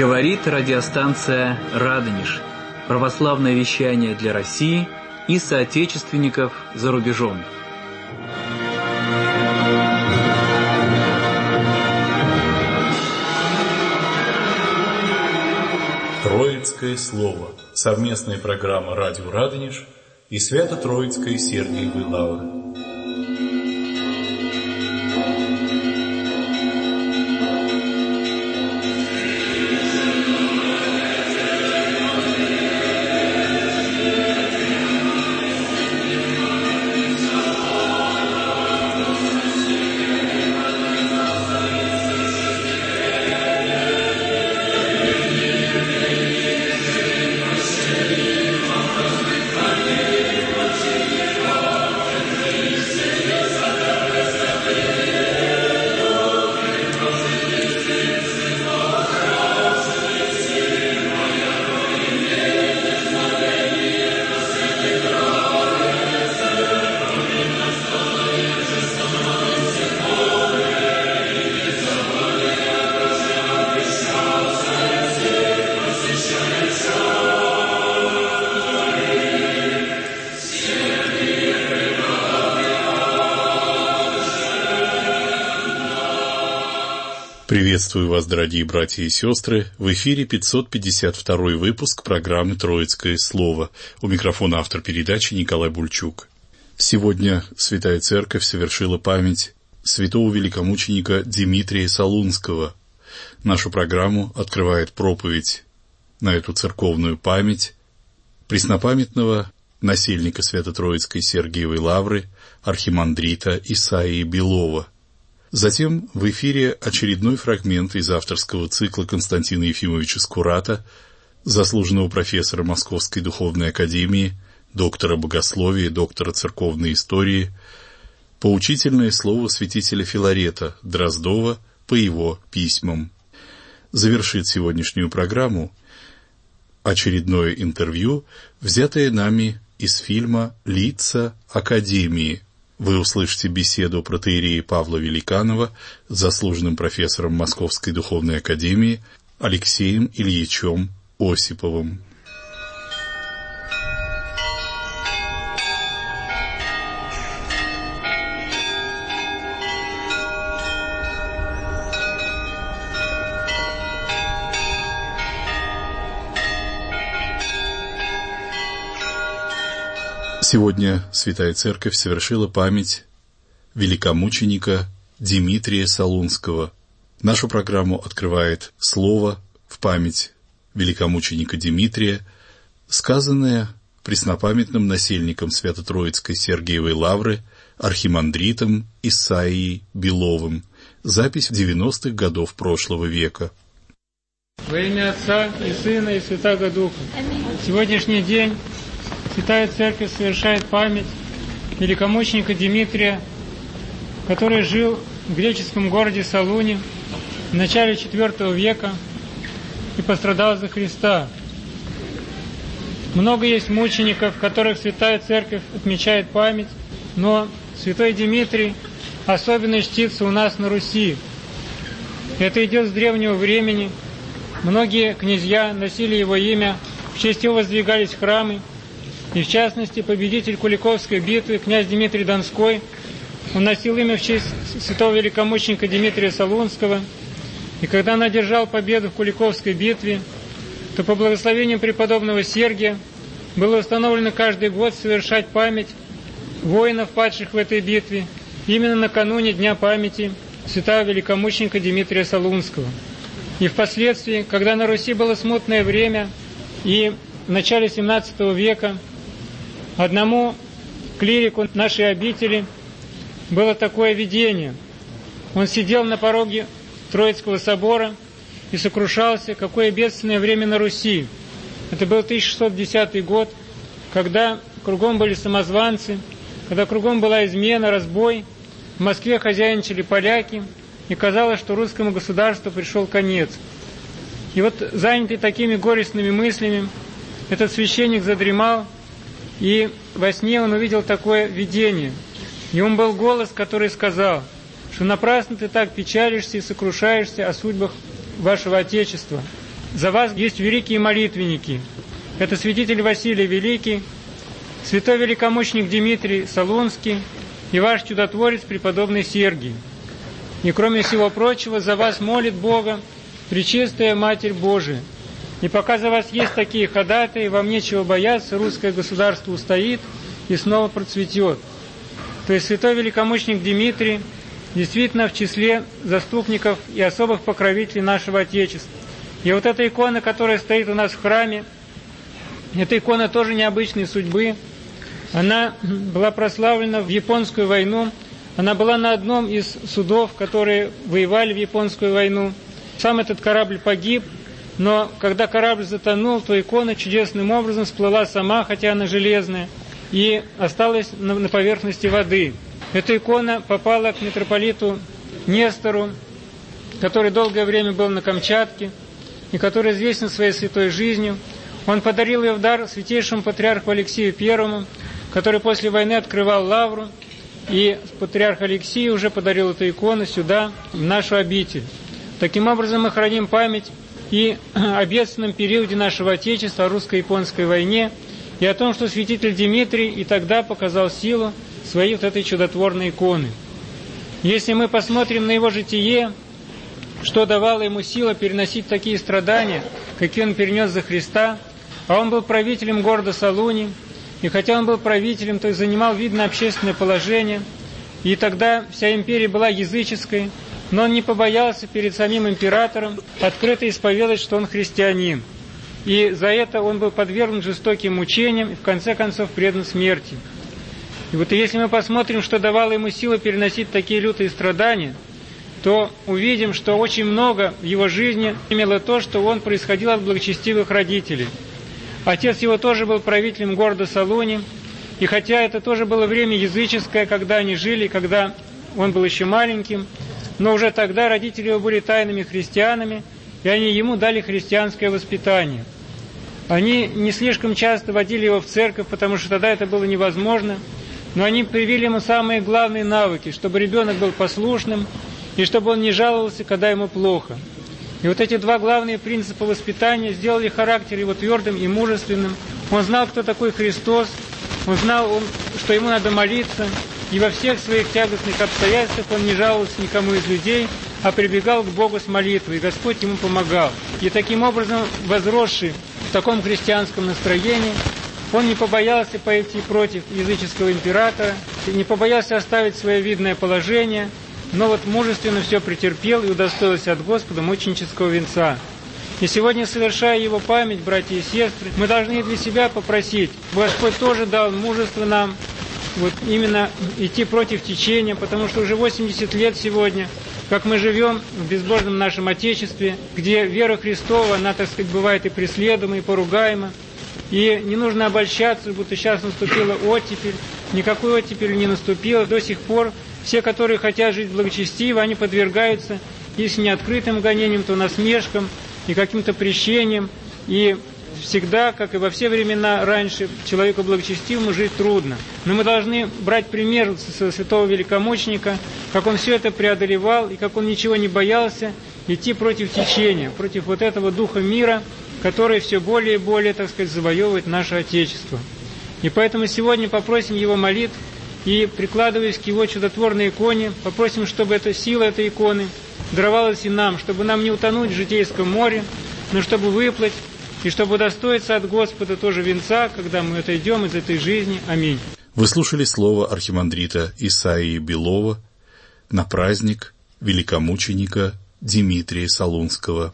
Говорит радиостанция «Радонеж». Православное вещание для России и соотечественников за рубежом. Троицкое слово. Совместная программа «Радио Радонеж» и Свято-Троицкой Сергиевой Лавры. Приветствую вас, дорогие братья и сестры. В эфире 552 выпуск программы «Троицкое слово». У микрофона автор передачи Николай Бульчук. Сегодня Святая Церковь совершила память святого великомученика Димитрия Солунского. Нашу программу открывает проповедь на эту церковную память преснопамятного насельника Свято-Троицкой Сергиевой Лавры, архимандрита Исаии Белова. Затем в эфире очередной фрагмент из авторского цикла Константина Ефимовича Скурата, заслуженного профессора Московской духовной академии, доктора богословия, доктора церковной истории, поучительное слово святителя Филарета Дроздова по его письмам. Завершит сегодняшнюю программу очередное интервью, взятое нами из фильма «Лица Академии». Вы услышите беседу протоиерея Павла Великанова с заслуженным профессором Московской духовной академии Алексеем Ильичем Осиповым. Сегодня Святая Церковь совершила память великомученика Димитрия Солунского. Нашу программу открывает слово в память великомученика Димитрия, сказанное преснопамятным насельником Свято-Троицкой Сергиевой Лавры, архимандритом Исаией Беловым. Запись 90-х годов прошлого века. Во имя Отца и Сына и Святаго Духа. Сегодняшний день Святая Церковь совершает память великомученика Димитрия, который жил в греческом городе Солуне в начале IV века и пострадал за Христа. Много есть мучеников, которых Святая Церковь отмечает память, но святой Димитрий особенно чтится у нас на Руси. Это идет с древнего времени. Многие князья носили его имя, в честь его воздвигались храмы. И в частности, победитель Куликовской битвы, князь Дмитрий Донской, он носил имя в честь святого великомученика Димитрия Солунского. И когда он одержал победу в Куликовской битве, то по благословению преподобного Сергия было установлено каждый год совершать память воинов, падших в этой битве, именно накануне Дня памяти святого великомученика Димитрия Солунского. И впоследствии, когда на Руси было смутное время, и в начале XVII века одному клирику нашей обители было такое видение. Он сидел на пороге Троицкого собора и сокрушался, какое бедственное время на Руси. Это был 1610 год, когда кругом были самозванцы, когда кругом была измена, разбой. В Москве хозяйничали поляки, и казалось, что русскому государству пришел конец. И вот, занятый такими горестными мыслями, этот священник задремал, и во сне он увидел такое видение. И он был голос, который сказал, что напрасно ты так печалишься и сокрушаешься о судьбах вашего Отечества. за вас есть великие молитвенники. Это святитель Василий Великий, святой великомученик Дмитрий Солунский и ваш чудотворец преподобный Сергий. И кроме всего прочего, за вас молит Бога Пречистая Матерь Божия. И пока за вас есть такие ходатаи, вам нечего бояться, русское государство устоит и снова процветет. То есть святой великомученик Дмитрий действительно в числе заступников и особых покровителей нашего Отечества. И вот эта икона, которая стоит у нас в храме, эта икона тоже необычной судьбы. Она была прославлена в Японскую войну. Она была на одном из судов, которые воевали в Японскую войну. Сам этот корабль погиб, но когда корабль затонул, то икона чудесным образом всплыла сама, хотя она железная, и осталась на поверхности воды. Эта икона попала к митрополиту Нестору, который долгое время был на Камчатке и который известен своей святой жизнью. Он подарил ее в дар святейшему патриарху Алексию I, который после войны открывал лавру, и патриарх Алексий уже подарил эту икону сюда, в нашу обитель. Таким образом, мы храним память и о бедственном периоде нашего Отечества, о русско-японской войне, и о том, что святитель Дмитрий и тогда показал силу своей вот этой чудотворной иконы. Если мы посмотрим на его житие, что давало ему силу переносить такие страдания, какие он перенес за Христа, а он был правителем города Солуни, и хотя он был правителем, то есть занимал видное общественное положение, и тогда вся империя была языческой, но он не побоялся перед самим императором открыто исповедать, что он христианин. И за это он был подвергнут жестоким мучениям и в конце концов предан смерти. И вот если мы посмотрим, что давало ему силу переносить такие лютые страдания, то увидим, что очень много в его жизни имело то, что он происходил от благочестивых родителей. Отец его тоже был правителем города Солуни, и хотя это тоже было время языческое, когда они жили, когда он был еще маленьким, но уже тогда родители его были тайными христианами, и они ему дали христианское воспитание. Они не слишком часто водили его в церковь, потому что тогда это было невозможно, но они привили ему самые главные навыки, чтобы ребенок был послушным, и чтобы он не жаловался, когда ему плохо. И вот эти два главные принципа воспитания сделали характер его твердым и мужественным. Он знал, кто такой Христос, он знал, что ему надо молиться, и во всех своих тягостных обстоятельствах он не жаловался никому из людей, а прибегал к Богу с молитвой, и Господь ему помогал. И таким образом, возросший в таком христианском настроении, он не побоялся пойти против языческого императора, не побоялся оставить свое видное положение, но вот мужественно все претерпел и удостоился от Господа мученического венца. И сегодня, совершая его память, братья и сестры, мы должны для себя попросить, Господь тоже дал мужество нам, вот именно идти против течения, потому что уже 80 лет сегодня, как мы живем в безбожном нашем Отечестве, где вера Христова, она, так сказать, бывает и преследуема, и поругаема, и не нужно обольщаться, будто сейчас наступила оттепель, никакой оттепели не наступило, до сих пор все, которые хотят жить благочестиво, они подвергаются, если не открытым гонениям, то насмешкам и каким-то прещениям, и всегда, как и во все времена раньше, человеку благочестивому жить трудно. Но мы должны брать пример со святого великомученика, как он все это преодолевал, и как он ничего не боялся, идти против течения, против вот этого духа мира, который все более и более, так сказать, завоевывает наше Отечество. И поэтому сегодня попросим его молитв, и, прикладываясь к его чудотворной иконе, попросим, чтобы эта сила этой иконы даровалась и нам, чтобы нам не утонуть в житейском море, но чтобы выплыть, и чтобы удостоиться от Господа тоже венца, когда мы отойдем из этой жизни. Аминь. Вы слушали слово архимандрита Исаии Белова на праздник великомученика Дмитрия Солунского.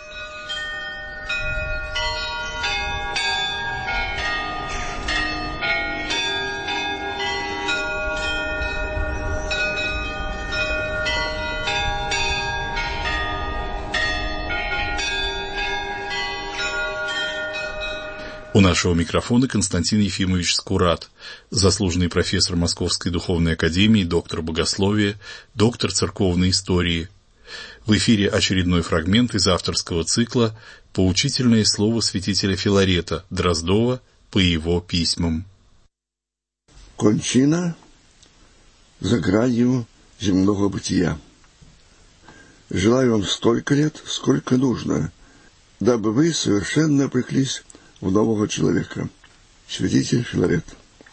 У нашего микрофона Константин Ефимович Скурат, заслуженный профессор Московской духовной академии, доктор богословия, доктор церковной истории. В эфире очередной фрагмент из авторского цикла «Поучительное слово святителя Филарета Дроздова по его письмам». Кончина за гранью земного бытия. Желаю вам столько лет, сколько нужно, дабы вы совершенно облеклись в нового человека. Святитель Филарет.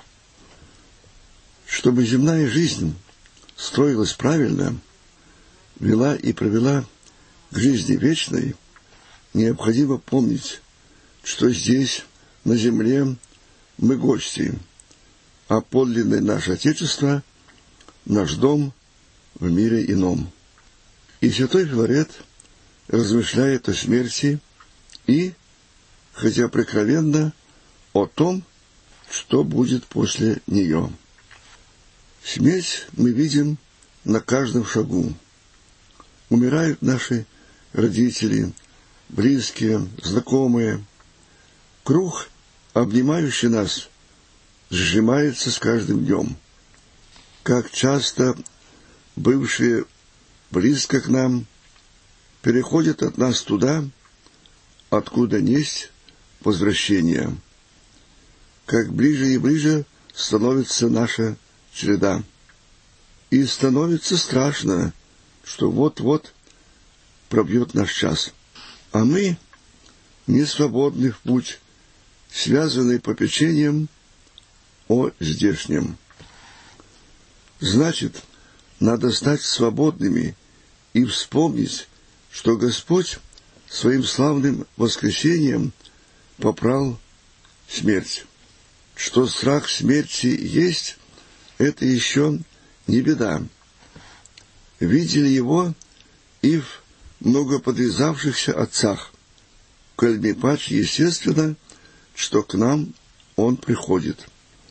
Чтобы земная жизнь строилась правильно, вела и провела к жизни вечной, необходимо помнить, что здесь, на земле, мы гости, а подлинное наше Отечество — наш дом в мире ином. И святой Филарет размышляет о смерти и, хотя прикровенно, о том, что будет после нее. Смерть мы видим на каждом шагу. Умирают наши родители, близкие, знакомые. Круг, обнимающий нас, сжимается с каждым днем. Как часто бывшие близко к нам переходят от нас туда, откуда несть возвращения. Как ближе и ближе становится наша череда. И становится страшно, что вот-вот пробьет наш час. А мы не свободны в путь, связанный попечением о здешнем. Значит, надо стать свободными и вспомнить, что Господь своим славным воскресением попрал смерть. Что страх смерти есть, это еще не беда. Видели его и в многоподвязавшихся отцах. Коль паче естественно, что к нам он приходит.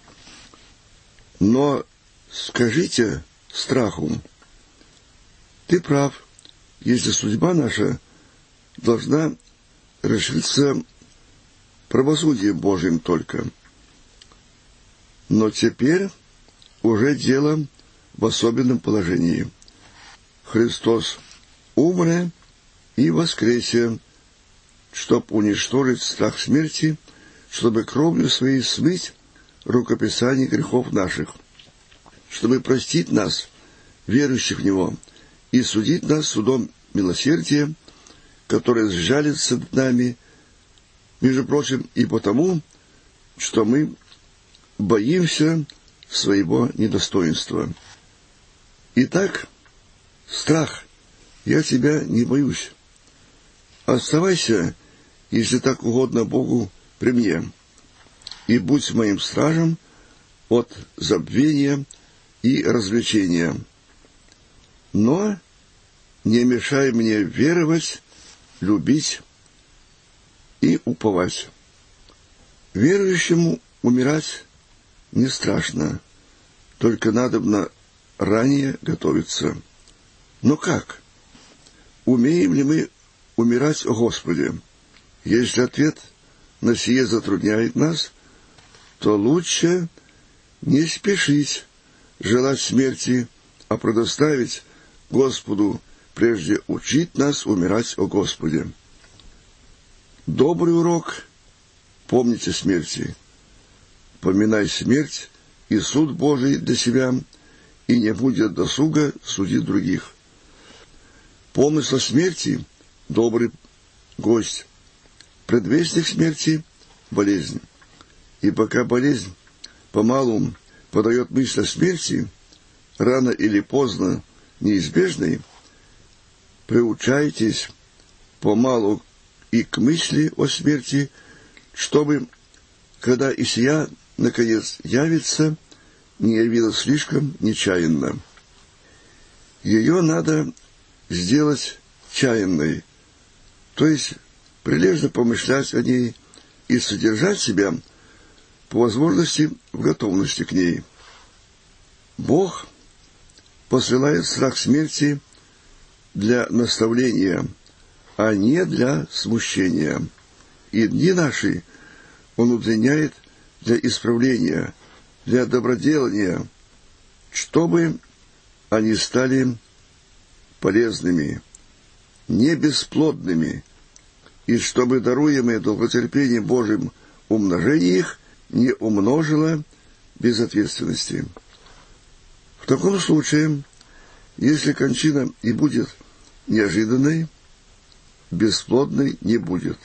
Но скажите страху: ты прав, если судьба наша должна решиться правосудием Божьим только. Но теперь уже дело в особенном положении. Христос умре и воскресе, чтоб уничтожить страх смерти, чтобы кровью своей смыть рукописание грехов наших, чтобы простить нас, верующих в Него, и судить нас судом милосердия, которое сжалится над нами, между прочим, и потому, что мы боимся своего недостоинства. Итак, страх, я тебя не боюсь. Оставайся, если так угодно Богу, при мне, и будь моим стражем от забвения и развлечения. Но не мешай мне веровать, любить и уповать. Верующему умирать не страшно, только надобно ранее готовиться. Но как? Умеем ли мы умирать о Господе? Если ответ на сие затрудняет нас, то лучше не спешить желать смерти, а предоставить Господу прежде учить нас умирать о Господе. Добрый урок — помните смерти. Поминай смерть и суд Божий для себя, и не будет досуга судить других. Помысл смерти — добрый гость. Предвестник смерти — болезнь. И пока болезнь помалу подает мысль о смерти, рано или поздно неизбежной, приучайтесь помалу и к мысли о смерти, чтобы, когда и сия, наконец, явится, не явилась слишком нечаянно. Ее надо сделать чаянной, то есть прилежно помышлять о ней и содержать себя по возможности в готовности к ней. Бог посылает страх смерти для наставления, а не для смущения. И дни наши Он удлиняет для исправления, для доброделания, чтобы они стали полезными, не бесплодными, и чтобы даруемое долготерпением Божьим умножение их не умножило безответственности. В таком случае, если кончина и будет неожиданной, бесплодной не будет.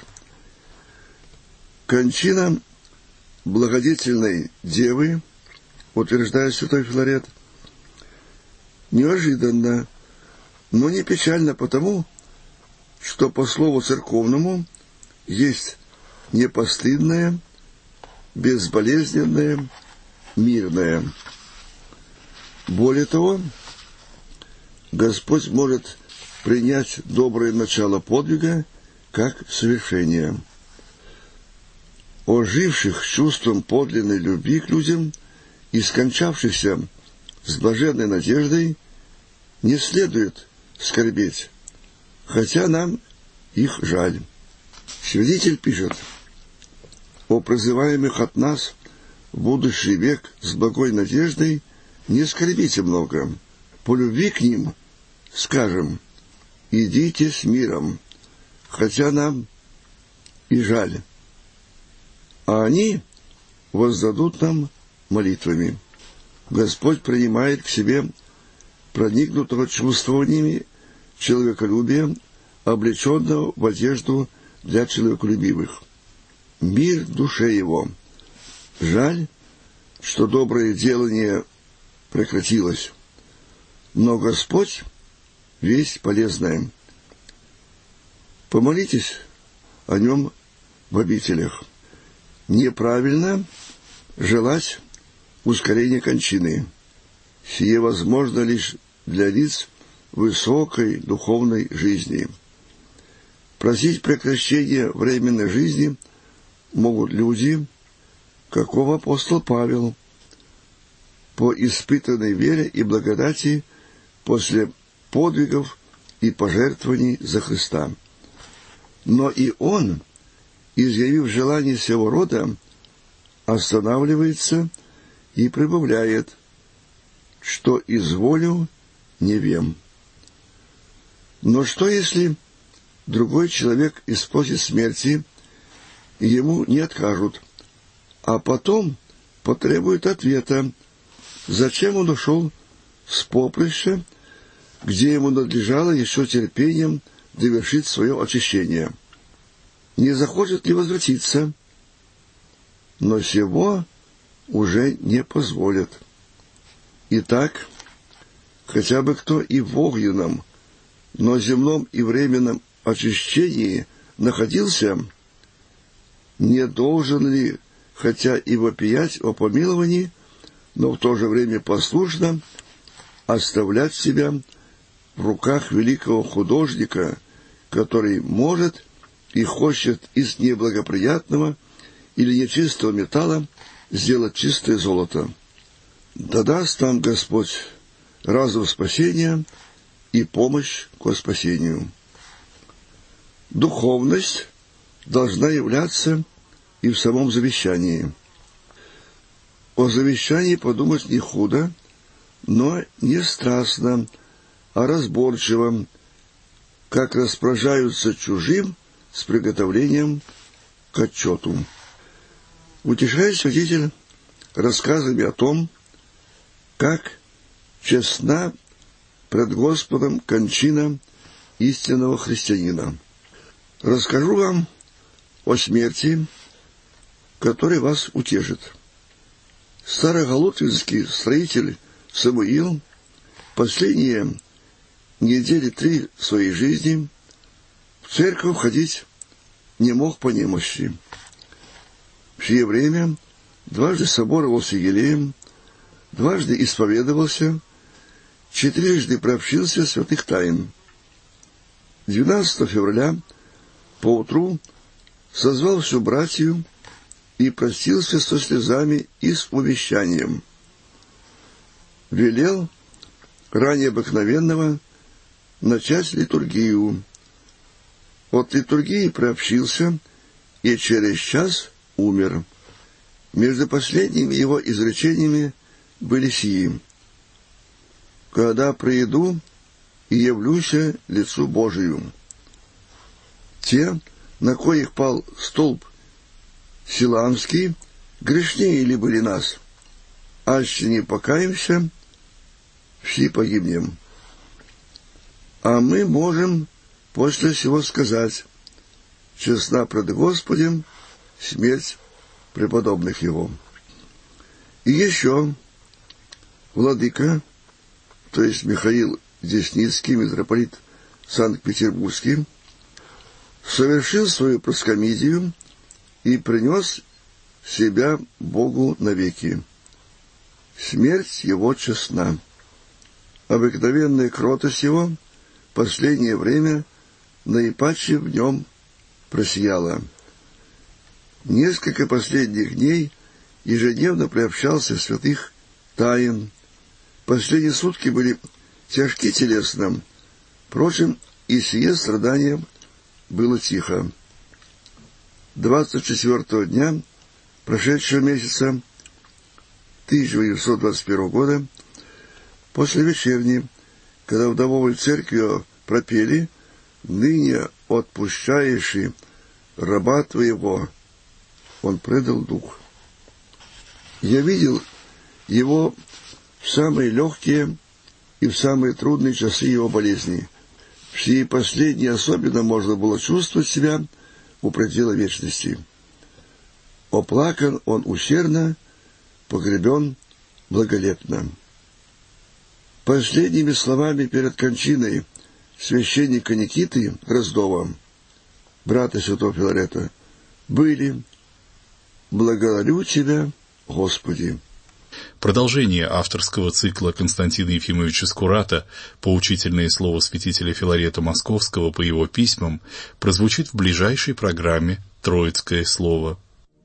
Кончина благодетельной девы, утверждает святой Филарет, неожиданно, но не печально потому, что по слову церковному есть непостыдное, безболезненное, мирное. Более того, Господь может принять доброе начало подвига как совершение. Оживших чувством подлинной любви к людям и скончавшихся с блаженной надеждой не следует скорбеть, хотя нам их жаль. Свидетель пишет: «О призываемых от нас в будущий век с благой надеждой не скорбите много. По любви к ним скажем: идите с миром, хотя нам и жаль. А они воздадут нам молитвами». Господь принимает к себе проникнутого чувствованиями человеколюбия, облеченного в одежду для человеколюбивых. Мир душе его. Жаль, что доброе делание прекратилось, но Господь — весть полезная. Помолитесь о нем в обителях. Неправильно желать ускорения кончины. Сие возможно лишь для лиц высокой духовной жизни. Просить прекращения временной жизни могут люди, каков апостол Павел, по испытанной вере и благодати после подвигов и пожертвований за Христа. Но и он, изъявив желание сего рода, останавливается и прибавляет, что изволю не вем. Но что, если другой человек исполнит смерти, и ему не откажут, а потом потребует ответа, зачем он ушел с поприща, где ему надлежало еще терпением довершить свое очищение? Не захочет ли возвратиться? Но сего уже не позволят. Итак, хотя бы кто и в огненном, но земном и временном очищении находился, не должен ли, хотя и вопиять о помиловании, но в то же время послушно оставлять себя в руках великого художника, который может и хочет из неблагоприятного или нечистого металла сделать чистое золото? Да даст нам Господь разум спасения и помощь к спасению. Духовность должна являться и в самом завещании. О завещании подумать не худо, но не страстно, а разборчиво, как распоряжаются чужим с приготовлением к отчету. Утешает свидетель рассказами о том, как честна пред Господом кончина истинного христианина. Расскажу вам о смерти, которая вас утешит. Староголотвинский строитель Самуил последние недели 3 своей жизни в церковь ходить не мог по немощи. В сие время дважды соборовался елеем, дважды исповедовался, 4 приобщился святых тайн. 12 февраля поутру созвал всю братью и простился со слезами и с увещанием. Велел ранее обыкновенного начать литургию. От литургии приобщился и через час умер. Между последними его изречениями были сии: «Когда прииду и явлюся лицу Божию». Те, на коих пал столб Силаамский, грешнее ли были нас? Аще не покаемся, все погибнем. А мы можем после всего сказать: честна пред Господем смерть преподобных его. И еще владыка, то есть Михаил Десницкий, митрополит Санкт-Петербургский, совершил свою проскомидию и принес себя Богу навеки. Смерть его честна. Обыкновенная кротость его последнее время наипаче в нем просияла. Несколько последних дней ежедневно приобщался в святых тайн. Последние сутки были тяжки телесно. Впрочем, и сие страдание было тихо. 24-го дня прошедшего месяца 1921 года, после вечерни, когда вдововой церковью пропели «Ныне отпущающий раба твоего», он предал дух. Я видел его в самые легкие и в самые трудные часы его болезни. В сии последние особенно можно было чувствовать себя у предела вечности. Оплакан он усердно, погребен благолепно. Последними словами перед кончиной священника Никиты Дроздова, брата святого Филарета, были: «Благодарю Тебя, Господи». Продолжение авторского цикла Константина Ефимовича Скурата «Поучительное слово святителя Филарета Московского по его письмам» прозвучит в ближайшей программе «Троицкое слово».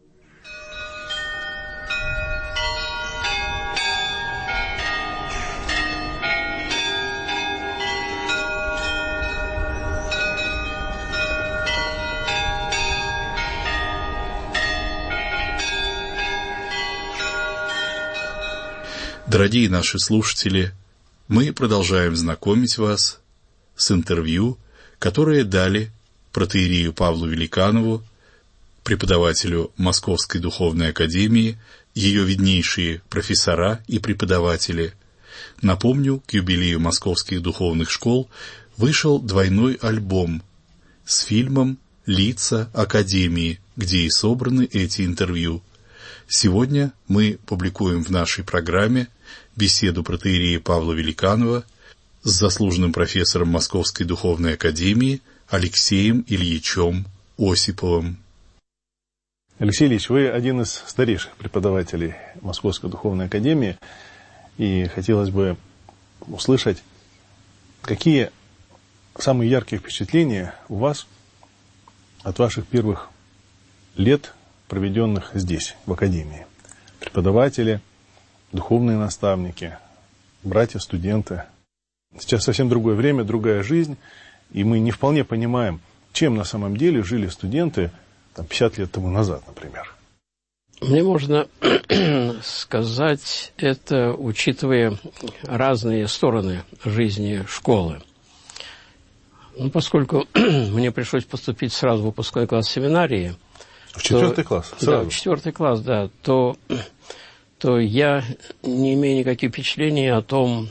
Дорогие наши слушатели, мы продолжаем знакомить вас с интервью, которое дали протоиерею Павлу Великанову, преподавателю Московской духовной академии, ее виднейшие профессора и преподаватели. Напомню, к юбилею московских духовных школ вышел двойной альбом с фильмом «Лица Академии», где и собраны эти интервью. Сегодня мы публикуем в нашей программе беседу протоиерея Павла Великанова с заслуженным профессором Московской духовной академии Алексеем Ильичем Осиповым. Алексей Ильич, вы один из старейших преподавателей Московской духовной академии, и хотелось бы услышать, какие самые яркие впечатления у вас от ваших первых лет, проведенных здесь, в академии. Преподаватели, духовные наставники, братья-студенты. Сейчас совсем другое время, другая жизнь, и мы не вполне понимаем, чем на самом деле жили студенты 50 лет тому назад, например. Мне можно сказать это, учитывая разные стороны жизни школы. Поскольку мне пришлось поступить сразу в выпускной класс семинарии, в 4 класс? Сразу? Да, в 4 класс, да. То я не имею никаких впечатлений о том,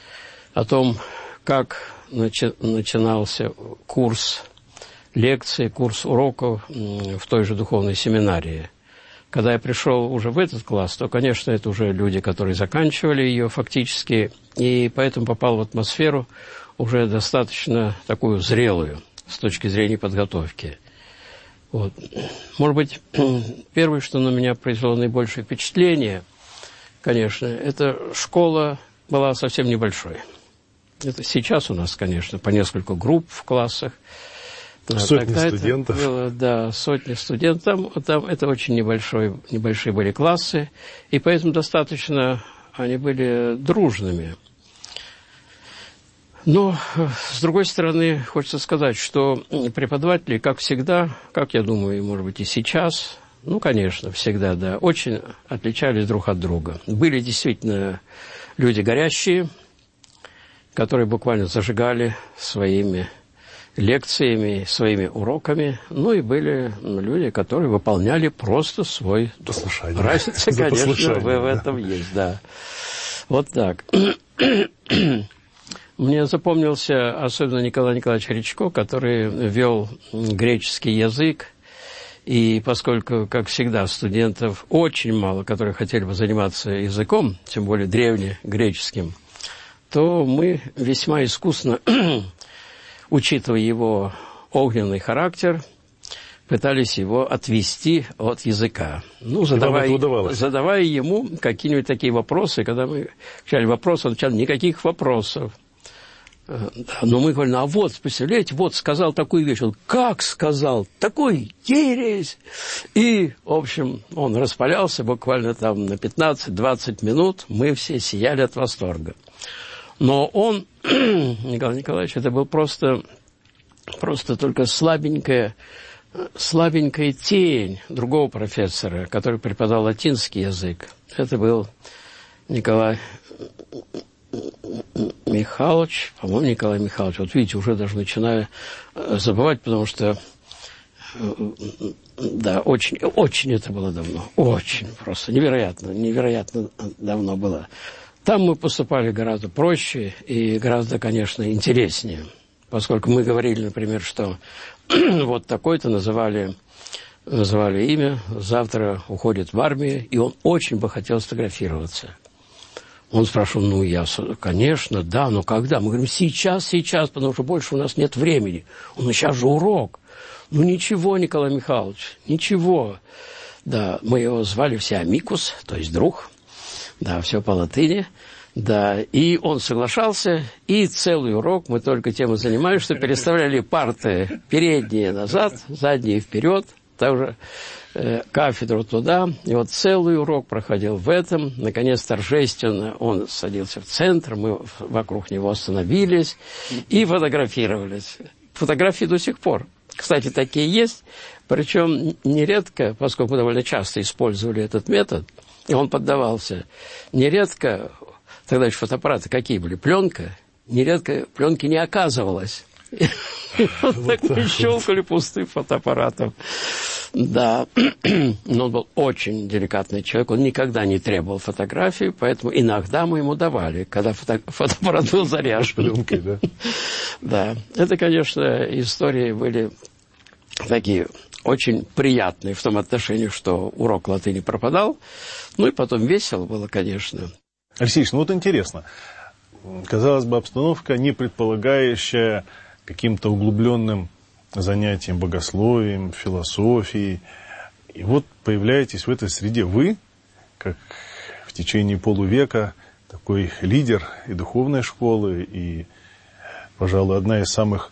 как начинался курс лекций, курс уроков в той же духовной семинарии. Когда я пришел уже в этот класс, то, конечно, это уже люди, которые заканчивали ее фактически, и поэтому попал в атмосферу уже достаточно такую зрелую с точки зрения подготовки. Вот. Может быть, первое, что на меня произвело наибольшее впечатление, конечно, эта школа была совсем небольшой. Это сейчас у нас, конечно, по несколько групп в классах. Сотни студентов. Было, да, сотни студентов. Там это очень небольшие были классы, и поэтому достаточно они были дружными. Но, с другой стороны, хочется сказать, что преподаватели, как всегда, как я думаю, может быть, и сейчас, конечно, всегда, да, очень отличались друг от друга. Были действительно люди горящие, которые буквально зажигали своими лекциями, своими уроками, и были люди, которые выполняли просто свой долг. Разница, конечно, в этом есть, да. Вот так. Мне запомнился особенно Николай Николаевич Речко, который вел греческий язык. И поскольку, как всегда, студентов очень мало, которые хотели бы заниматься языком, тем более древнегреческим, то мы весьма искусно, учитывая его огненный пытались его отвести от языка. Ну, задавая ему какие-нибудь такие вопросы, когда мы начали вопрос, он отвечал: никаких вопросов. Но мы говорим: а вот, представляете, вот сказал такую вещь. Он: как сказал? Такой ересь! И, в общем, он распалялся буквально там на 15-20 минут. Мы все сияли от восторга. Но он, Николай Николаевич, это был просто только слабенькая тень другого профессора, который преподавал латинский язык. Это был Николай Михайлович, по-моему, Николай Михайлович. Вот видите, уже даже начинаю забывать, потому что, да, очень это было давно. Очень просто, невероятно давно было. Там мы поступали гораздо проще и гораздо, конечно, интереснее. Поскольку мы говорили, например, что вот такой-то называли имя, завтра уходит в армию, и он очень бы хотел сфотографироваться. Он спрашивал: конечно, да, но когда? Мы говорим: сейчас, потому что больше у нас нет времени. Сейчас же урок. Ничего, Николай Михайлович, ничего. Да, мы его звали все Амикус, то есть друг. Да, все по латыни. Да, и он соглашался, и целый урок мы только тем и занимались, что переставляли парты передние назад, задние вперед, также кафедру туда. И вот целый урок проходил в этом. Наконец, торжественно он садился в центр, мы вокруг него остановились и фотографировались. Фотографии до сих пор, кстати, такие есть, причем нередко, поскольку мы довольно часто использовали этот метод, и он поддавался, нередко. Тогда еще фотоаппараты какие были? Пленка. Нередко пленки не оказывалось. Вот так мы щелкали пустым фотоаппаратом. Да. Но он был очень деликатный человек. Он никогда не требовал фотографии, поэтому иногда мы ему давали, когда фотоаппарат был заряжен. Да. Это, конечно, истории были такие очень приятные в том отношении, что урок латыни пропадал. Ну и потом весело было, конечно. Алексей Ильич, вот интересно. Казалось бы, обстановка, не предполагающая каким-то углубленным занятием богословием, философией. И вот появляетесь в этой среде вы, как в течение полувека такой лидер и духовной школы, и, пожалуй, одна из самых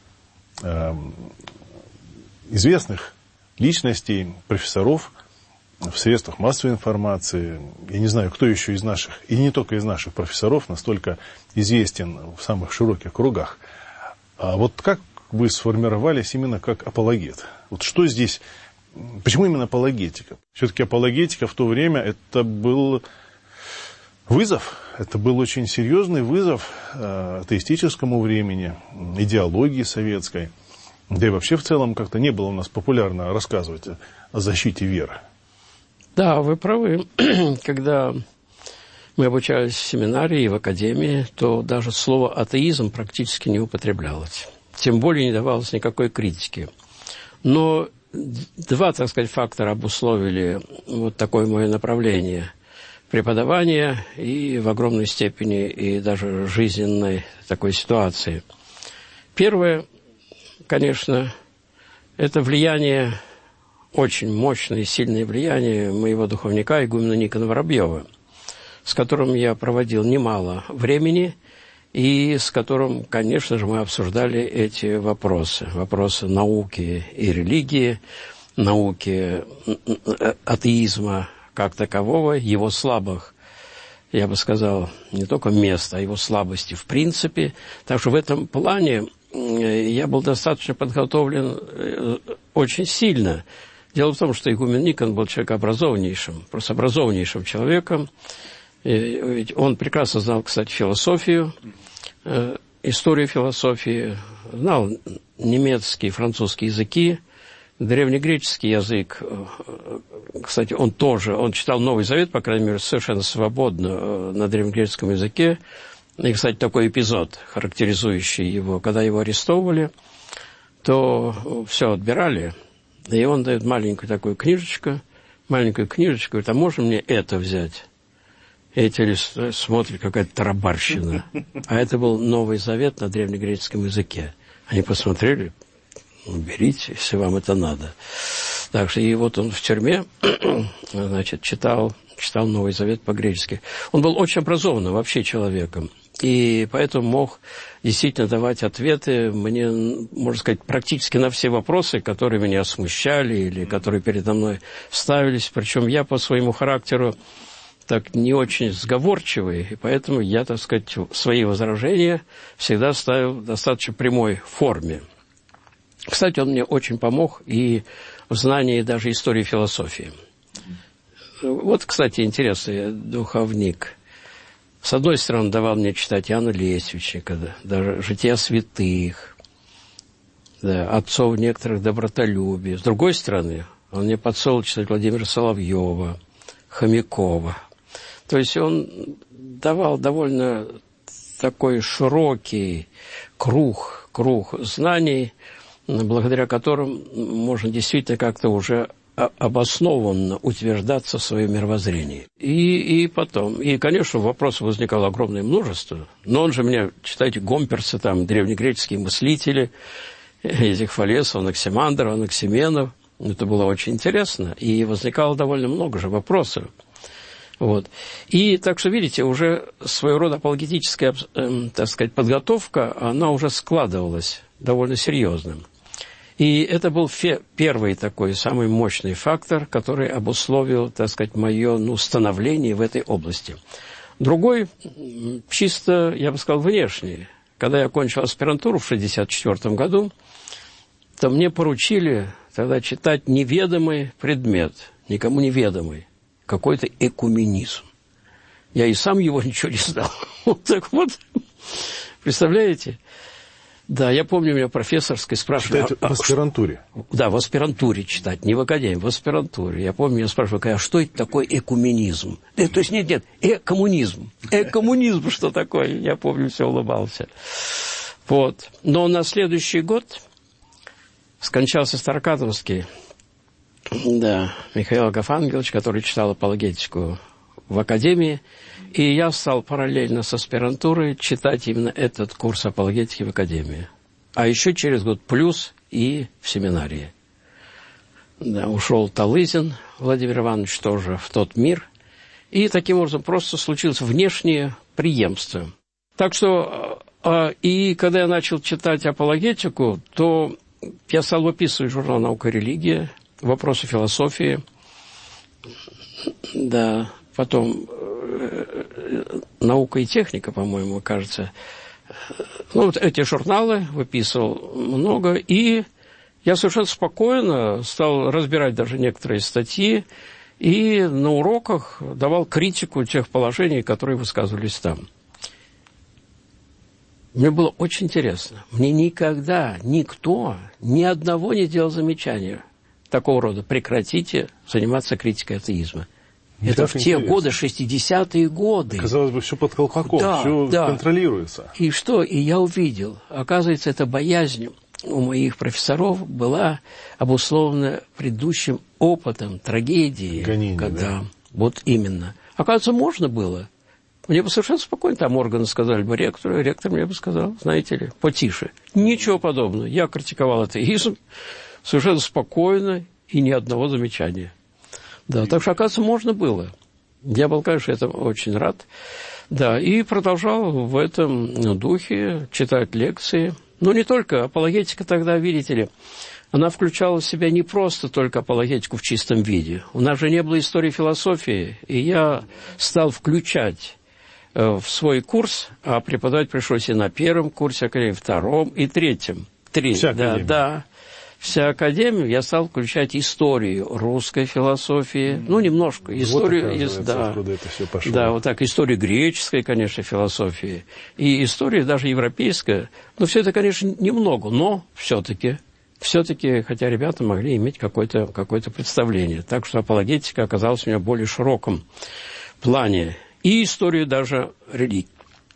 известных личностей, профессоров в средствах массовой информации. Я не знаю, кто еще из наших, и не только из наших профессоров, настолько известен в самых широких кругах. А вот как вы сформировались именно как апологет? Вот что здесь, почему именно апологетика? Все-таки апологетика в то время это был вызов, это был очень серьезный вызов атеистическому времени, идеологии советской. Да и вообще в целом как-то не было у нас популярно рассказывать о защите веры. Да, вы правы. Когда мы обучались в семинарии и в академии, то даже слово «атеизм» практически не употреблялось. Тем более не давалось никакой критики. Но два, так сказать, фактора обусловили вот такое мое направление преподавания и в огромной степени и даже жизненной такой ситуации. Первое, конечно, это влияние, очень мощное и сильное влияние моего духовника, игумена Никона Воробьева, с которым я проводил немало времени и с которым, конечно же, мы обсуждали эти вопросы. Вопросы науки и религии, науки атеизма как такового, его слабых, я бы сказал, не только мест, а его слабости в принципе. Так что в этом плане я был достаточно подготовлен очень сильно. Дело в том, что игумен Никон был человеком образованнейшим, просто образованнейшим человеком. Он прекрасно знал, кстати, философию, историю философии, знал немецкий, французский языки, древнегреческий язык. Кстати, он читал Новый Завет, по крайней мере, совершенно свободно на древнегреческом языке. И, кстати, такой эпизод, характеризующий его, когда его арестовывали, то все отбирали, и он дает маленькую такую книжечку, говорит, а можно мне это взять? И эти листы смотрят, какая-то тарабарщина. А это был Новый Завет на древнегреческом языке. Они посмотрели, берите, если вам это надо. Так что и вот он в тюрьме, значит, читал Новый Завет по-гречески. Он был очень образованным вообще человеком. И поэтому мог действительно давать ответы мне, можно сказать, практически на все вопросы, которые меня смущали или которые передо мной ставились. Причем я по своему характеру так не очень сговорчивый, и поэтому я, так сказать, свои возражения всегда ставил в достаточно прямой форме. Кстати, он мне очень помог и в знании даже истории философии. Вот, кстати, интересный духовник. С одной стороны, давал мне читать Иоанна Лесвичника, даже «Жития святых», да, отцов некоторых добротолюбий. С другой стороны, он мне подсовывал читать Владимира Соловьева, Хомякова. То есть он давал довольно такой широкий круг знаний, благодаря которым можно действительно как-то уже обоснованно утверждаться в своем мировоззрении. И потом, и, конечно, вопросов возникало огромное множество, но он же мне, читайте, Гомперса, там, древнегреческие мыслители, этих Фалесов, Анаксимандров, Анаксименов, это было очень интересно, и возникало довольно много же вопросов. Вот. И так что, видите, уже своего рода апологетическая, так сказать, подготовка, она уже складывалась довольно серьезным. И это был первый такой, самый мощный фактор, который обусловил, так сказать, мое становление в этой области. Другой, чисто, я бы сказал, внешний. Когда я окончил аспирантуру в 1964 году, то мне поручили тогда читать неведомый предмет, никому неведомый, какой-то экуменизм. Я и сам его ничего не знал. Вот так вот. Представляете? Да, я помню, меня профессорской спрашивали... Читать в аспирантуре? Да, в аспирантуре читать, не в академии, в аспирантуре. Я помню, меня спрашивали, а что это такое экуменизм? То есть, нет, коммунизм. Коммунизм что такое? Я помню, все улыбался. Вот. Но на следующий год скончался Старокатовский, да, Михаил Агафангелович, который читал апологетику в академии, и я стал параллельно с аспирантурой читать именно этот курс апологетики в академии. А еще через год плюс и в семинарии. Да, ушел Талызин Владимир Иванович тоже в тот мир. И таким образом просто случилось внешнее преемство. Так что, и когда я начал читать апологетику, то я стал выписывать журнал «Наука и религия», вопросы философии, да, потом «Наука и техника», по-моему, кажется. Ну, вот эти журналы выписывал много, и я совершенно спокойно стал разбирать даже некоторые статьи, и на уроках давал критику тех положений, которые высказывались там. Мне было очень интересно. Мне никогда никто, ни одного не делал замечания такого рода. Прекратите заниматься критикой атеизма. Мне это в те годы, 60-е годы. Казалось бы, все под колпаком, да, все да. контролируется. И что? И я увидел. Оказывается, эта боязнь у моих профессоров была обусловлена предыдущим опытом, трагедией. Гонение, когда... да? Вот именно. Оказывается, можно было. Мне бы совершенно спокойно там органы сказали бы ректору, ректор мне бы сказал, знаете ли, потише. Ничего подобного. Я критиковал атеизм совершенно спокойно и ни одного замечания. Да, так что, оказывается, можно было. Я был, конечно, этому очень рад. Да, и продолжал в этом духе читать лекции. Но не только. Апологетика тогда, видите ли, она включала в себя не просто только апологетику в чистом виде. У нас же не было истории философии, и я стал включать в свой курс, а преподавать пришлось и на первом курсе академии, втором и третьем. Вся академия. Да. Вся академия, я стал включать историю русской философии, ну, немножко. Историю, вот откуда это все пошло. Да, вот так, историю греческой, конечно, философии, и историю даже европейская. Ну, все это, конечно, немного, но все-таки, хотя ребята могли иметь какое-то представление. Так что апологетика оказалась у меня в более широком плане. И историю даже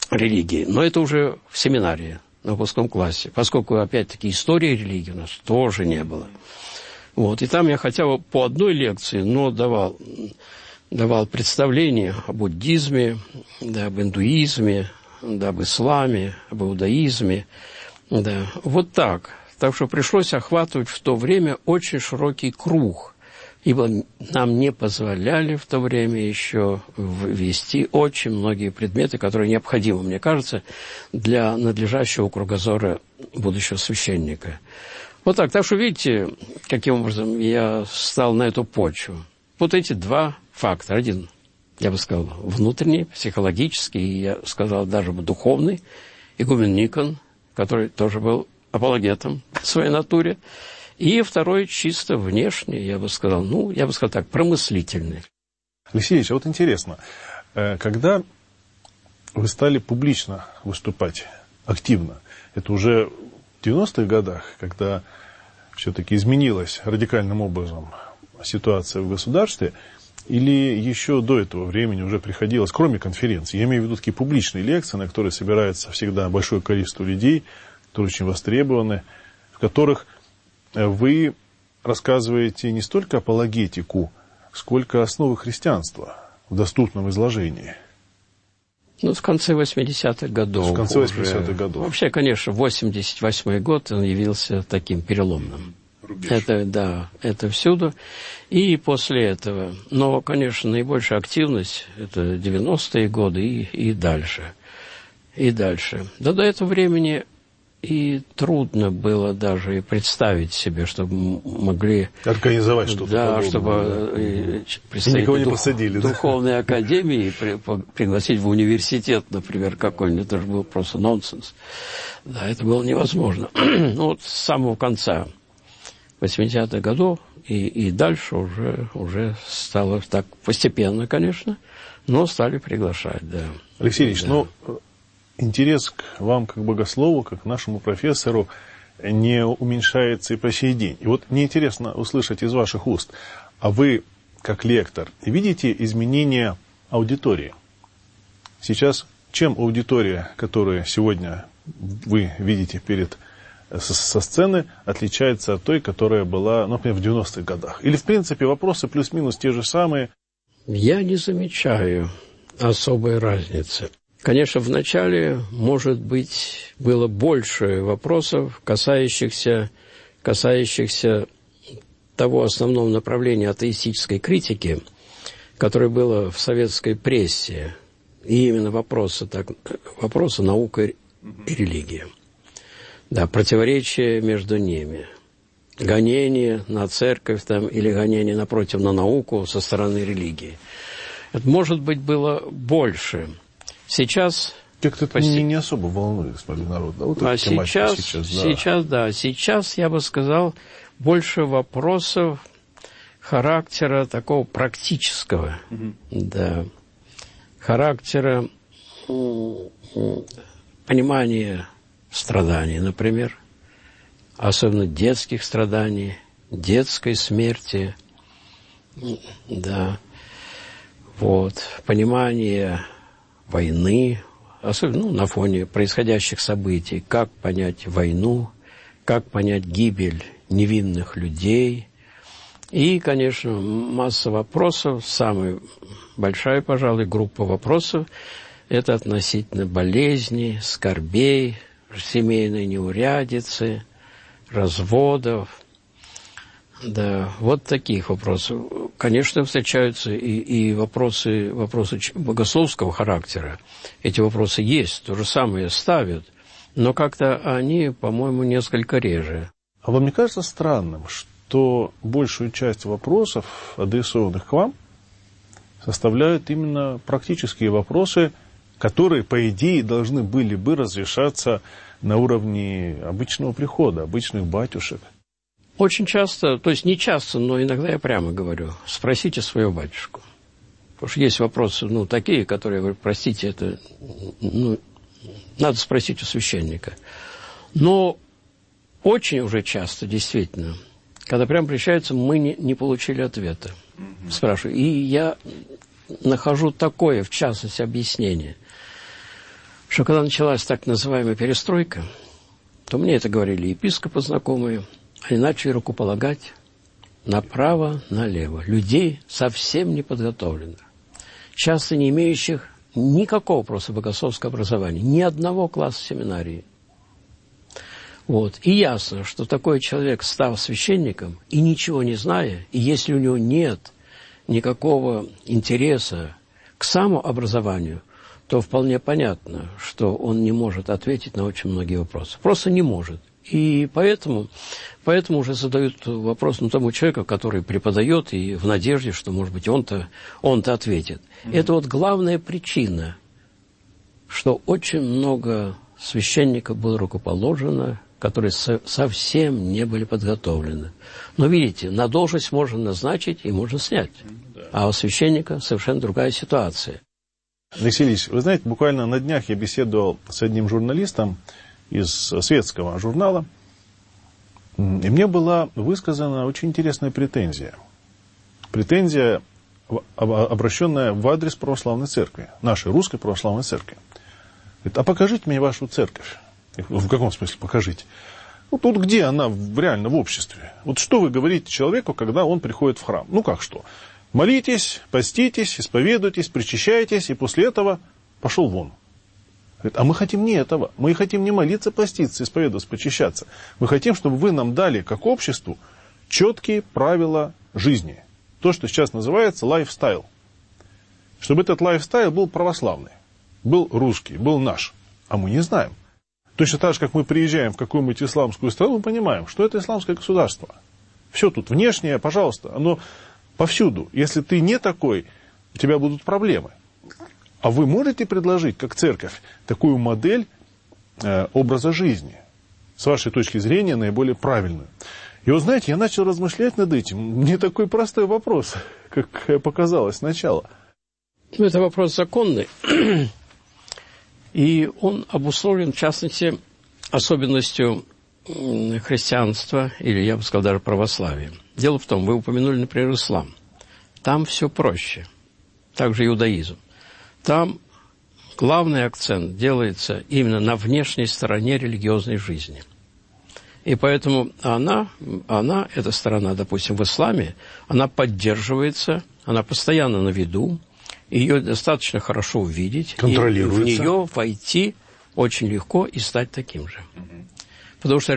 религии. Но это уже в семинарии, на выпускном классе, поскольку, опять-таки, истории религии у нас тоже не было. Вот. И там я хотя бы по одной лекции, но давал представление о буддизме, да, об индуизме, да, об исламе, об иудаизме. Да. Вот так. Так что пришлось охватывать в то время очень широкий круг, ибо нам не позволяли в то время еще ввести очень многие предметы, которые необходимы, мне кажется, для надлежащего кругозора будущего священника. Вот так. Так что видите, каким образом я стал на эту почву. Вот эти два фактора. Один, я бы сказал, внутренний, психологический, и я сказал, даже духовный, игумен Никон, который тоже был апологетом в своей натуре. И второй, чисто внешний, я бы сказал так, промыслительный. Алексей Ильич, а вот интересно, когда вы стали публично выступать активно, это уже в 90-х годах, когда все-таки изменилась радикальным образом ситуация в государстве, или еще до этого времени уже приходилось, кроме конференций, я имею в виду такие публичные лекции, на которые собирается всегда большое количество людей, которые очень востребованы, в которых вы рассказываете не столько апологетику, сколько основы христианства в доступном изложении. В конце 80-х годов. В конце 80-х годов. Вообще, конечно, 88-й год он явился таким переломным. Это всюду. И после этого. Но, конечно, наибольшая активность – это 90-е годы и дальше. И дальше. Да до этого времени и трудно было даже и представить себе, чтобы могли... Организовать что-то подобное. Да, чтобы представить духовной академии пригласить в университет, например, какой-нибудь. Это же был просто нонсенс. Да, это было невозможно. Вот с самого конца 80-х годов и дальше уже стало так постепенно, конечно, но стали приглашать, да. Алексей Ильич, интерес к вам как богослову, как к нашему профессору не уменьшается и по сей день. И вот мне интересно услышать из ваших уст, а вы, как лектор, видите изменения аудитории? Сейчас чем аудитория, которую сегодня вы видите со сцены, отличается от той, которая была, например, в 90-х годах? Или, в принципе, вопросы плюс-минус те же самые? Я не замечаю особой разницы. Конечно, вначале, может быть, было больше вопросов, касающихся того основного направления атеистической критики, которое было в советской прессе, и именно вопросы наука и религия. Да, противоречие между ними. Гонение на церковь или гонение, напротив, на науку со стороны религии. Это, может быть, было больше. Сейчас... Как-то это не особо волнует, смотри, народ. Да? Вот сейчас, я бы сказал, больше вопросов характера такого практического, да, характера понимания страданий, например, особенно детских страданий, детской смерти, да, вот, понимание войны, особенно на фоне происходящих событий, как понять войну, как понять гибель невинных людей. И, конечно, масса вопросов, самая большая, пожалуй, группа вопросов, это относительно болезней, скорбей, семейной неурядицы, разводов. Да, вот таких вопросов. Конечно, встречаются и вопросы богословского характера. Эти вопросы есть, то же самое ставят, но как-то они, по-моему, несколько реже. А вам не кажется странным, что большую часть вопросов, адресованных к вам, составляют именно практические вопросы, которые, по идее, должны были бы разрешаться на уровне обычного прихода, обычных батюшек? Очень часто, то есть не часто, но иногда я прямо говорю, спросите своего батюшку. Потому что есть вопросы, такие, которые, я говорю, простите, это, надо спросить у священника. Но очень уже часто, действительно, когда прямо приезжаются, мы не получили ответа. Спрашиваю. И я нахожу такое, в частности, объяснение, что когда началась так называемая перестройка, то мне это говорили епископы знакомые, они начали рукополагать направо, налево. Людей совсем неподготовленных, часто не имеющих никакого просто богословского образования, ни одного класса семинарии. Вот. И ясно, что такой человек, став священником и ничего не зная, и если у него нет никакого интереса к самообразованию, то вполне понятно, что он не может ответить на очень многие вопросы. Просто не может. И поэтому уже задают вопрос тому человеку, который преподает, и в надежде, что, может быть, он-то ответит. Это вот главная причина, что очень много священников было рукоположено, которые совсем не были подготовлены. Но, видите, на должность можно назначить и можно снять. А у священника совершенно другая ситуация. Алексей Ильич, вы знаете, буквально на днях я беседовал с одним журналистом из светского журнала, и мне была высказана очень интересная претензия. Претензия, обращенная в адрес православной церкви, нашей русской православной церкви. Говорит, а покажите мне вашу церковь. В каком смысле покажите? Ну, тут где она реально в обществе? Вот что вы говорите человеку, когда он приходит в храм? Ну, как что? Молитесь, поститесь, исповедуйтесь, причащайтесь, и после этого пошел вон. Говорит, а мы хотим не этого. Мы хотим не молиться, поститься, исповедоваться, причащаться. Мы хотим, чтобы вы нам дали, как обществу, четкие правила жизни. То, что сейчас называется лайфстайл. Чтобы этот лайфстайл был православный, был русский, был наш. А мы не знаем. Точно так же, как мы приезжаем в какую-нибудь исламскую страну, мы понимаем, что это исламское государство. Все тут внешнее, пожалуйста, оно повсюду. Если ты не такой, у тебя будут проблемы. А вы можете предложить, как церковь, такую модель образа жизни, с вашей точки зрения, наиболее правильную? И вот, знаете, я начал размышлять над этим. Не такой простой вопрос, как показалось сначала. Ну, это вопрос законный. И он обусловлен, в частности, особенностью христианства, или, я бы сказал, даже православия. Дело в том, вы упомянули, например, ислам. Там все проще. Также иудаизм. Там главный акцент делается именно на внешней стороне религиозной жизни. И поэтому она, эта сторона, допустим, в исламе, она поддерживается, она постоянно на виду, ее достаточно хорошо увидеть, и в нее войти очень легко и стать таким же. Потому что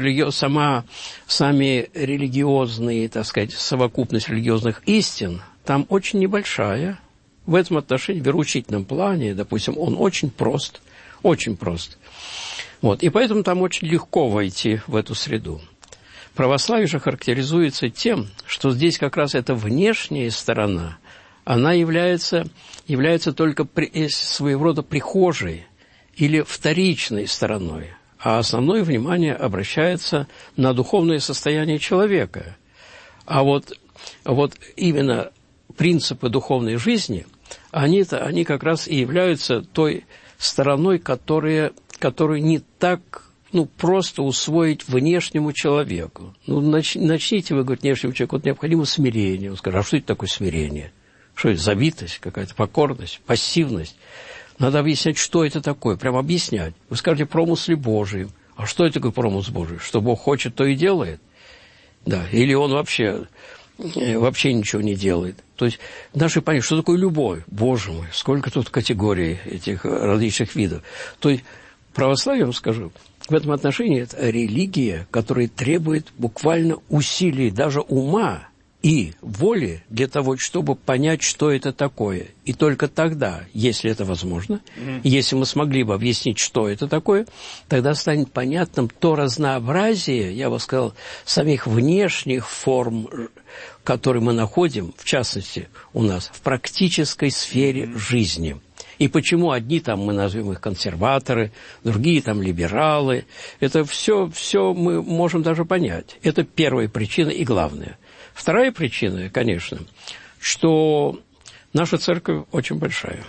сами религиозные, так сказать, совокупность религиозных истин там очень небольшая. В этом отношении, в вероучительном плане, допустим, он очень прост, очень прост. Вот. И поэтому там очень легко войти в эту среду. Православие же характеризуется тем, что здесь как раз эта внешняя сторона, она является только своего рода прихожей или вторичной стороной, а основное внимание обращается на духовное состояние человека. А вот именно принципы духовной жизни, они как раз и являются той стороной, которую не так просто усвоить внешнему человеку. Начните вы говорить внешнему человеку, вот необходимо смирение. Он скажет, а что это такое смирение? Что это, забитость какая-то, покорность, пассивность? Надо объяснять, что это такое, прямо объяснять. Вы скажете, промысли Божий. А что это такое промысл Божий? Что Бог хочет, то и делает? Да, или Он вообще ничего не делает. То есть, наши понятия, что такое любовь? Боже мой, сколько тут категорий этих различных видов. То есть, православие, я вам скажу, в этом отношении это религия, которая требует буквально усилий даже ума и воли для того, чтобы понять, что это такое. И только тогда, если это возможно, если мы смогли бы объяснить, что это такое, тогда станет понятным то разнообразие, я бы сказал, самих внешних форм, которые мы находим, в частности, у нас в практической сфере жизни. И почему одни там, мы назовем их консерваторы, другие там либералы, это все мы можем даже понять. Это первая причина и главная. Вторая причина, конечно, что наша церковь очень большая.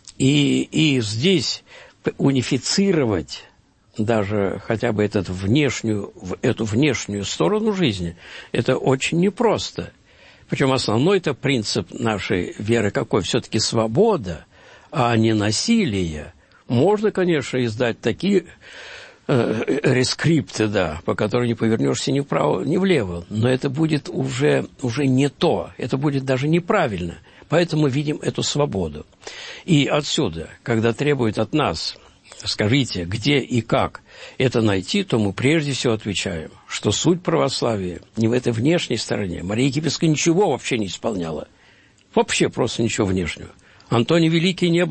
И здесь унифицировать даже хотя бы эту внешнюю сторону жизни, это очень непросто. Причем основной-то принцип нашей веры какой? Все-таки свобода, а не насилие. Можно, конечно, издать такие рескрипты, да, по которым не повернешься ни вправо, ни влево, но это будет уже не то, это будет даже неправильно. Поэтому мы видим эту свободу. И отсюда, когда требуют от нас, скажите, где и как это найти, то мы прежде всего отвечаем, что суть православия не в этой внешней стороне. Мария Египетская ничего вообще не исполняла. Вообще просто ничего внешнего. Антоний Великий не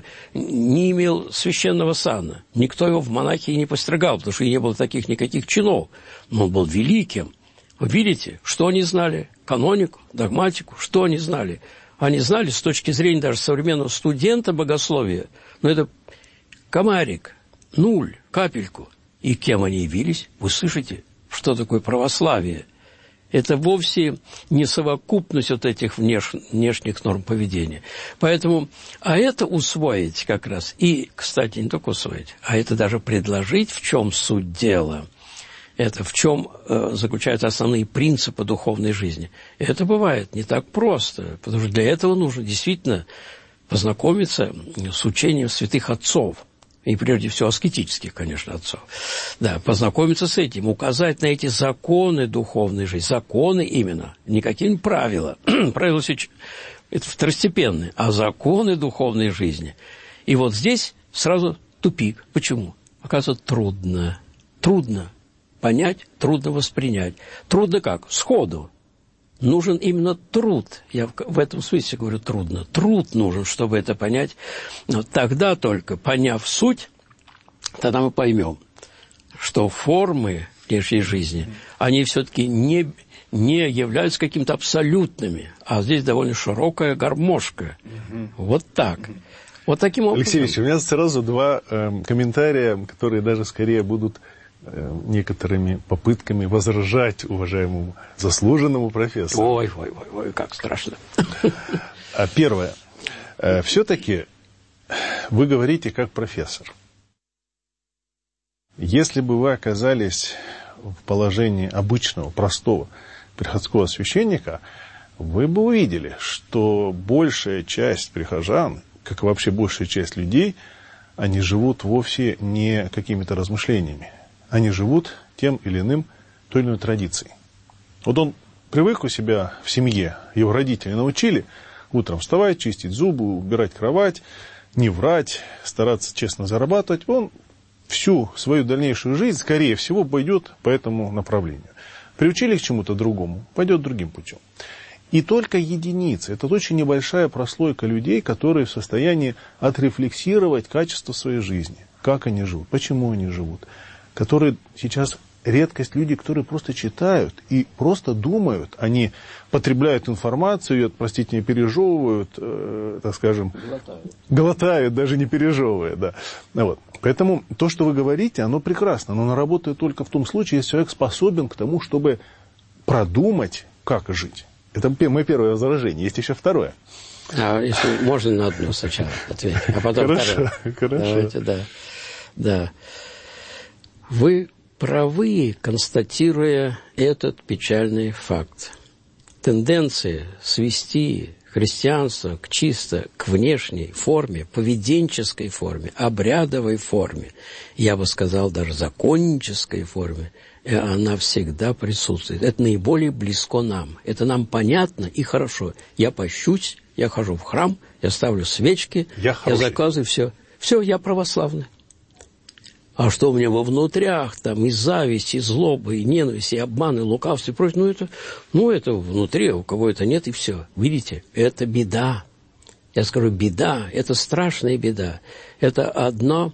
имел священного сана. Никто его в монахи не постригал, потому что не было таких никаких чинов. Но он был великим. Вы видите, что они знали? Канонику, догматику, что они знали? Они знали с точки зрения даже современного студента богословия, но это комарик, нуль, капельку. И кем они явились? Вы слышите, что такое православие? Это вовсе не совокупность вот этих внешних норм поведения. Поэтому, это усвоить как раз, и, кстати, не только усвоить, а это даже предложить, в чем суть дела, это в чем заключаются основные принципы духовной жизни. Это бывает не так просто, потому что для этого нужно действительно познакомиться с учением святых отцов. И прежде всего аскетических, конечно, отцов. Да, познакомиться с этим, указать на эти законы духовной жизни. Законы именно, не какие-нибудь правила. Правила это второстепенные, а законы духовной жизни. И вот здесь сразу тупик. Почему? Оказывается, трудно. Трудно понять, трудно воспринять. Трудно как? Сходу. Нужен именно труд. Я в этом смысле говорю трудно. Труд нужен, чтобы это понять. Но тогда только, поняв суть, тогда мы поймем, что формы внешней жизни, они все-таки не являются какими-то абсолютными, а здесь довольно широкая гармошка. Вот так. Вот таким образом. Алексей Ильич, у меня сразу два комментария, которые даже скорее будут некоторыми попытками возражать уважаемому заслуженному профессору. Ой, как страшно. Первое. Все-таки вы говорите как профессор. Если бы вы оказались в положении обычного, простого приходского священника, вы бы увидели, что большая часть прихожан, как и вообще большая часть людей, они живут вовсе не какими-то размышлениями. Они живут тем или иным, той или иной традицией. Вот он привык у себя в семье, его родители научили утром вставать, чистить зубы, убирать кровать, не врать, стараться честно зарабатывать. Он всю свою дальнейшую жизнь, скорее всего, пойдет по этому направлению. Приучили к чему-то другому, пойдет другим путем. И только единицы, это очень небольшая прослойка людей, которые в состоянии отрефлексировать качество своей жизни. Как они живут, почему они живут. Которые сейчас редкость люди, которые просто читают и просто думают, они потребляют информацию, ее, простите, не пережевывают, так скажем, глотают, даже не пережевывая. Да. Вот. Поэтому то, что вы говорите, оно прекрасно, но оно работает только в том случае, если человек способен к тому, чтобы продумать, как жить. Это мое первое возражение. Есть еще второе. Если можно на одно сначала ответить, а потом второе. Хорошо. Давайте, да. Вы правы, констатируя этот печальный факт. Тенденция свести христианство к внешней форме, поведенческой форме, обрядовой форме, я бы сказал, даже законнической форме, она всегда присутствует. Это наиболее близко нам. Это нам понятно и хорошо. Я пощусь, я хожу в храм, я ставлю свечки, я заказываю все. Все, я православный. А что у меня во внутрях, там, и зависть, и злоба, и ненависть, и обман, и лукавство, и прочее, это внутри, у кого это нет, и все. Видите, это беда. Я скажу, беда, это страшная беда. Это одна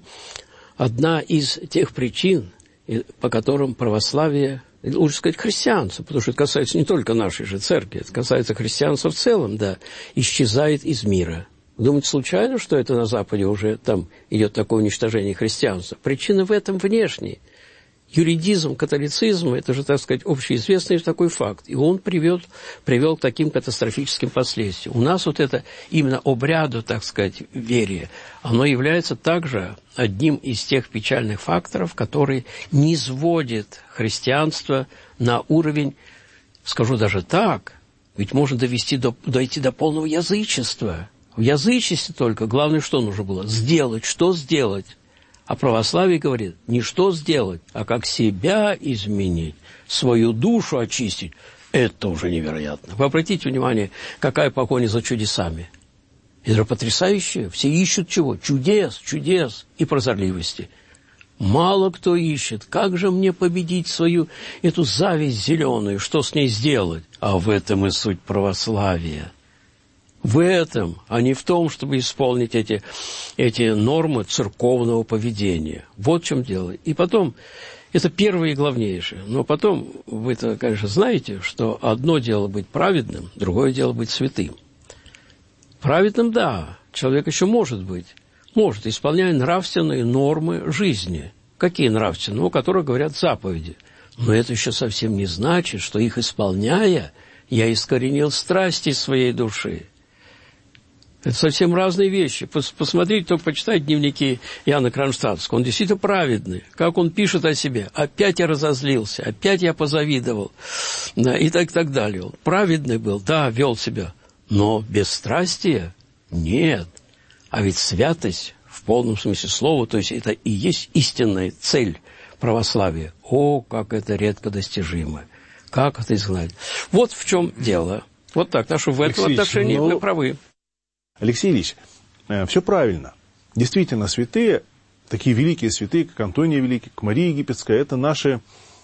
из тех причин, по которым православие, лучше сказать, христианство, потому что это касается не только нашей же церкви, это касается христианства в целом, да, исчезает из мира. Думаете, случайно, что это на Западе уже там идет такое уничтожение христианства? Причина в этом внешней. Юридизм, католицизм, это же, так сказать, общеизвестный такой факт. И он привел к таким катастрофическим последствиям. У нас вот это именно обряду, так сказать, вере, оно является также одним из тех печальных факторов, который низводит христианство на уровень, скажу даже так, ведь можно дойти до полного язычества. В язычестве только главное, что нужно было? Сделать. Что сделать? А православие говорит, не что сделать, а как себя изменить, свою душу очистить. Это уже невероятно. Вы обратите внимание, какая погоня за чудесами. Это потрясающе. Все ищут чего? Чудес, чудес и прозорливости. Мало кто ищет. Как же мне победить свою эту зависть зеленую? Что с ней сделать? А в этом и суть православия. В этом, а не в том, чтобы исполнить эти нормы церковного поведения. Вот в чем дело. И потом, это первое и главнейшее. Но потом, вы-то, конечно, знаете, что одно дело быть праведным, другое дело быть святым. Праведным, да, человек еще может быть. Может, исполняя нравственные нормы жизни. Какие нравственные? О которых говорят заповеди. Но это еще совсем не значит, что их исполняя, я искоренил страсти своей души. Это совсем разные вещи. Посмотрите, только почитайте дневники Иоанна Кронштадтского. Он действительно праведный. Как он пишет о себе. Опять я разозлился, опять я позавидовал. Да, и так далее. Он праведный был, да, вел себя. Но бесстрастие нет. А ведь святость в полном смысле слова, то есть это и есть истинная цель православия. О, как это редко достижимо. Как это изгнать? Вот в чем дело. Вот так. Так что в этом отношении вы правы. Алексей Ильич, все правильно. Действительно, святые, такие великие святые, как Антоний Великий, как Мария Египетская, это наши,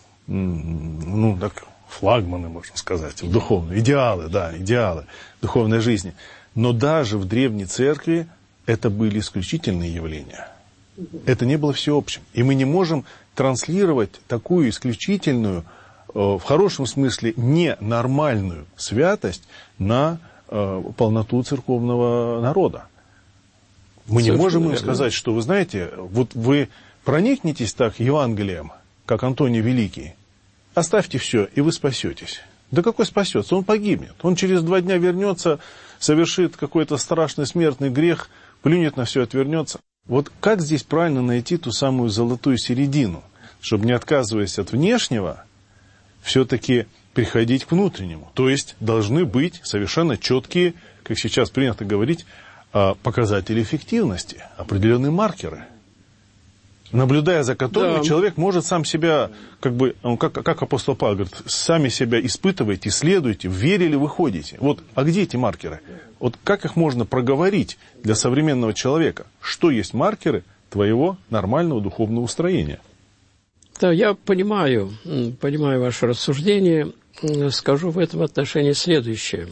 флагманы, можно сказать, духовные, идеалы духовной жизни. Но даже в Древней Церкви это были исключительные явления. Это не было всеобщим. И мы не можем транслировать такую исключительную, в хорошем смысле, ненормальную святость на полноту церковного народа. Мы не можем им сказать, что, вы знаете, вот вы проникнетесь так Евангелием, как Антоний Великий, оставьте все, и вы спасетесь. Да какой спасется? Он погибнет. Он через 2 дня вернется, совершит какой-то страшный смертный грех, плюнет на все, отвернется. Вот как здесь правильно найти ту самую золотую середину, чтобы, не отказываясь от внешнего, все-таки приходить к внутреннему. То есть должны быть совершенно четкие, как сейчас принято говорить, показатели эффективности, определенные маркеры, наблюдая за которыми человек может сам себя, как апостол Павел говорит, сами себя испытывайте, исследуйте, в вере ли вы ходите. Вот, а где эти маркеры? Вот как их можно проговорить для современного человека? Что есть маркеры твоего нормального духовного устроения? Да, я понимаю ваше рассуждение. Скажу в этом отношении следующее.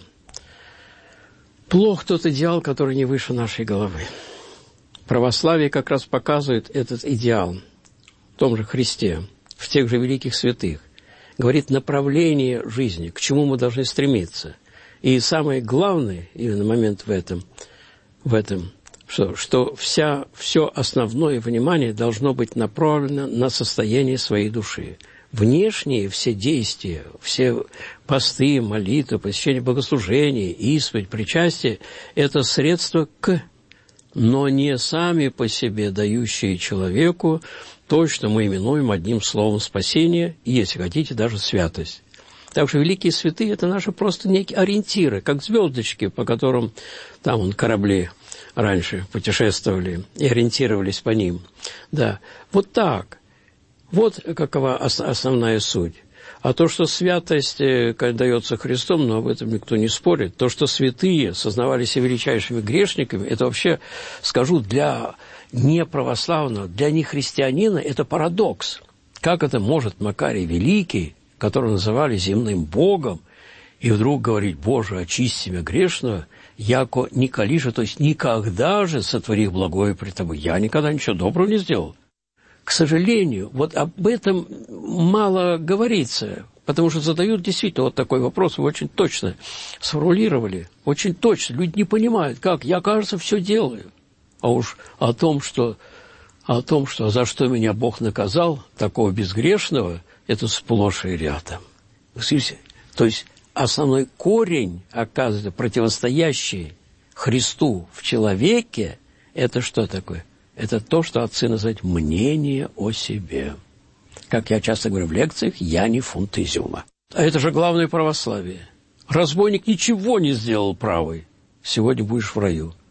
Плох тот идеал, который не выше нашей головы. Православие как раз показывает этот идеал в том же Христе, в тех же великих святых. Говорит направление жизни, к чему мы должны стремиться. И самый главный именно момент в этом что все основное внимание должно быть направлено на состояние своей души. Внешние все действия, все посты, молитвы, посещение богослужения, исповедь, причастие – это средства но не сами по себе дающие человеку то, что мы именуем одним словом спасение, и, если хотите, даже святость. Так что великие святые – это наши просто некие ориентиры, как звездочки, по которым там корабли раньше путешествовали и ориентировались по ним. Да, вот так. Вот какова основная суть. А то, что святость дается Христом, но об этом никто не спорит. То, что святые сознавали себя величайшими грешниками, это вообще, скажу, для неправославного, для нехристианина, это парадокс. Как это может Макарий Великий, которого называли земным Богом, и вдруг говорить: «Боже, очисти меня грешного, яко николи, то есть никогда же сотворих благое пред тобой». Я никогда ничего доброго не сделал. К сожалению, вот об этом мало говорится, потому что задают действительно вот такой вопрос, вы очень точно сформулировали, очень точно. Люди не понимают, как, я, кажется, все делаю. А уж о том, что за что меня Бог наказал, такого безгрешного, это сплошь и рядом. То есть основной корень, оказывается, противостоящий Христу в человеке, это что такое? Это то, что отцы называют мнение о себе. Как я часто говорю в лекциях, я не фунт изюма. А это же главное православие. Разбойник ничего не сделал правый. Сегодня будешь в раю.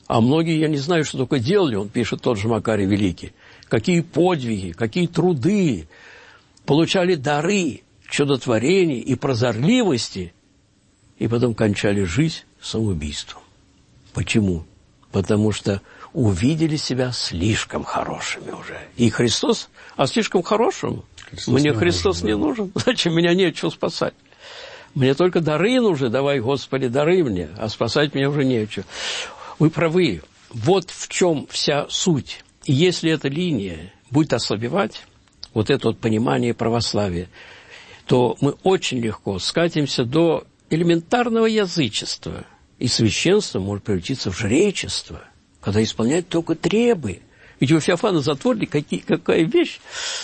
А многие, я не знаю, что только делали, он пишет, тот же Макарий Великий. Какие подвиги, какие труды, получали дары, чудотворений и прозорливости, и потом кончали жизнь самоубийством. Почему? Потому что увидели себя слишком хорошими уже. И Христос, а слишком хорошим? Мне Христос не нужен. Зачем? Меня нечего спасать. Мне только дары нужны. Давай, Господи, дары мне, а спасать меня уже нечего. Вы правы. Вот в чем вся суть. И если эта линия будет ослабевать, вот это вот понимание православия, то мы очень легко скатимся до элементарного язычества. И священство может превратиться в жречество, когда исполняют только требы. Ведь у Феофана Затворника какая вещь,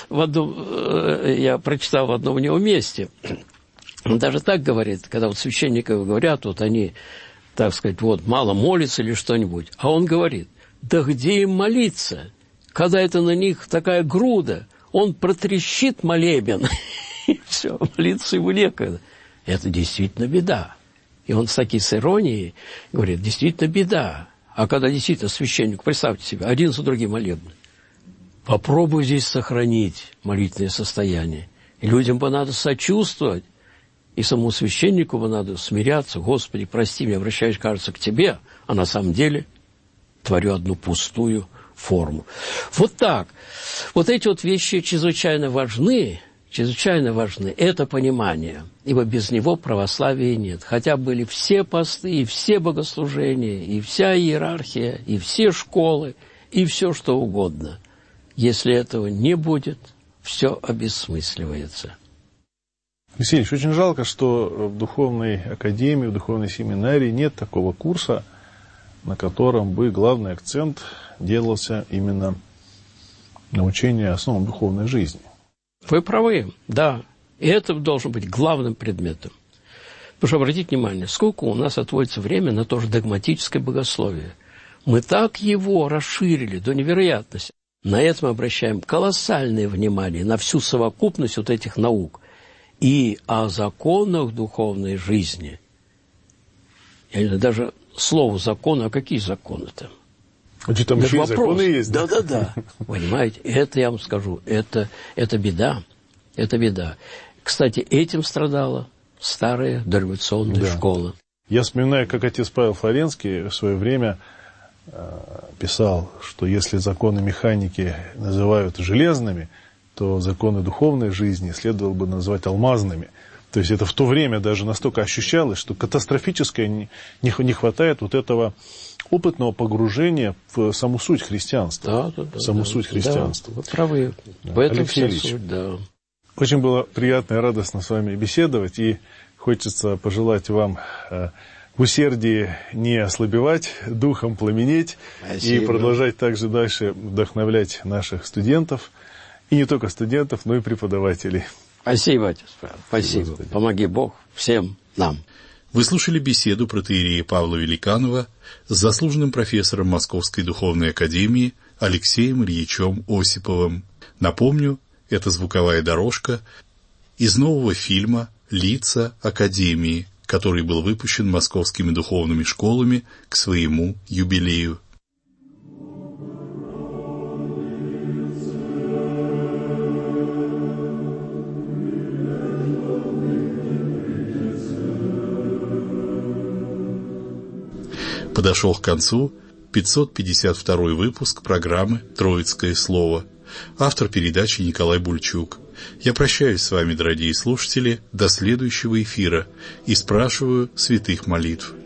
я прочитал в одном у него месте. Он даже так говорит, когда вот священников говорят, вот они, так сказать, вот мало молятся или что-нибудь. А он говорит, да где им молиться, когда это на них такая груда, он протрещит молебен, и все, молиться ему некогда. Это действительно беда. И он с такой иронией говорит, действительно беда. А когда действительно священник, представьте себе, один за другим молебны. Попробуй здесь сохранить молитвенное состояние. И людям бы надо сочувствовать. И самому священнику бы надо смиряться. Господи, прости меня, обращаюсь, кажется, к Тебе, а на самом деле творю одну пустую форму. Вот так. Вот эти вот вещи чрезвычайно важны, это понимание, ибо без него православия нет. Хотя были все посты, и все богослужения, и вся иерархия, и все школы, и все что угодно. Если этого не будет, все обессмысливается. Алексей Ильич, очень жалко, что в духовной академии, в духовной семинарии нет такого курса, на котором бы главный акцент делался именно на учении основам духовной жизни. Вы правы, да. И это должен быть главным предметом. Потому что, обратите внимание, сколько у нас отводится время на то же догматическое богословие. Мы так его расширили до невероятности. На это мы обращаем колоссальное внимание, на всю совокупность вот этих наук. И о законах духовной жизни. Я не знаю, даже слово «закон», а какие законы-то? Там еще и законы есть. Да. Понимаете, это я вам скажу, это беда. Это беда. Кстати, этим страдала старая дореволюционная школа. Я вспоминаю, как отец Павел Флоренский в свое время писал, что если законы механики называют железными, то законы духовной жизни следовало бы назвать алмазными. То есть это в то время даже настолько ощущалось, что катастрофически не хватает вот этого опытного погружения в саму суть христианства. Суть христианства. Да, вы правы. В этом вся суть, да. Очень было приятно и радостно с вами беседовать, и хочется пожелать вам в усердии не ослабевать, духом пламенеть. Спасибо. И продолжать также дальше вдохновлять наших студентов, и не только студентов, но и преподавателей. Спасибо, отец Павел. Спасибо. Господи. Помоги Бог всем нам. Вы слушали беседу протоиерея Павла Великанова с заслуженным профессором Московской духовной академии Алексеем Ильичем Осиповым. Напомню, это звуковая дорожка из нового фильма «Лица Академии», который был выпущен московскими духовными школами к своему юбилею. Подошел к концу 552 выпуск программы «Троицкое слово». Автор передачи Николай Бульчук. Я прощаюсь с вами, дорогие слушатели, до следующего эфира и спрашиваю святых молитв.